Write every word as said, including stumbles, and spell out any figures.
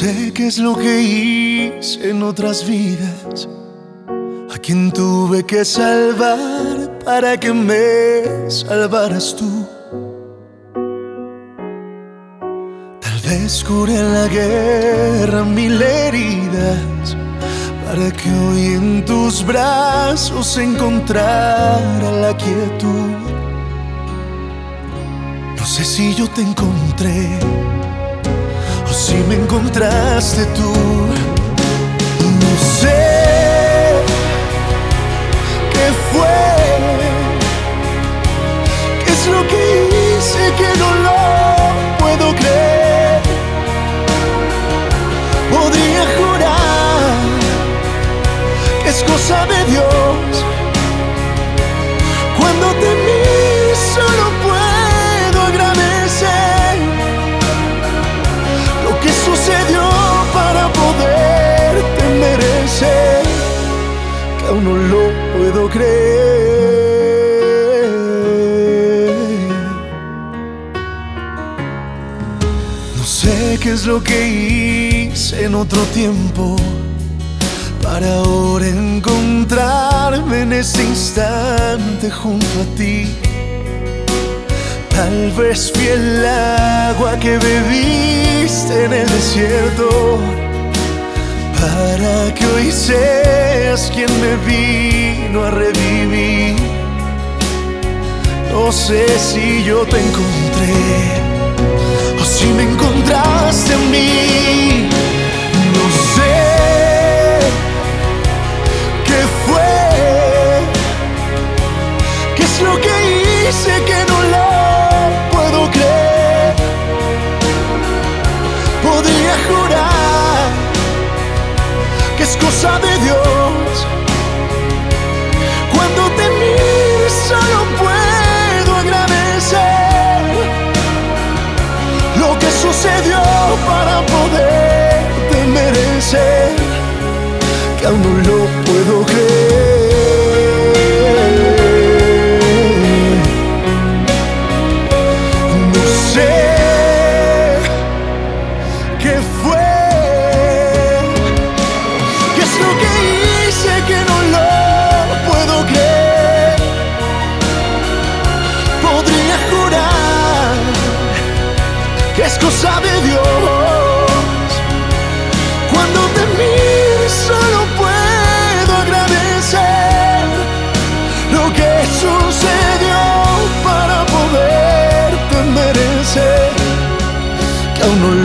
sé qué es lo que hice en otras vidas, a quien tuve que salvar para que me salvaras tú. Tal vez curé en la guerra mil heridas para que hoy en tus brazos encontrara la quietud. No sé si yo te encontré o si me encontraste tú. No sé qué fue, qué es lo que hice que no lo puedo creer. Podría jurar que es cosa de Dios. Cuando te miro solo puedo agradecer lo que sucedió para poderte merecer, que aún no lo puedo creer. No sé qué es lo que hice en otro tiempo para ahora encontrarme en este instante junto a ti. Tal vez fui el agua que bebiste en el desierto para que hoy seas quien me vino a revivir. No sé si yo te encontré o si me encontraste en mí. No sé qué fue, qué es lo que hice que no lo puedo creer. Podría jurar que es cosa de Dios. Cuando te miro solo puedo agradecer lo que sucedió para poderte merecer, que aún no lo puedo creer. No sé qué fue, qué es lo que hice que no lo puedo creer. Podría jurar que es cosa de Dios. Cuando te miro solo puedo agradecer lo que sucedió para poderte merecer, que aún no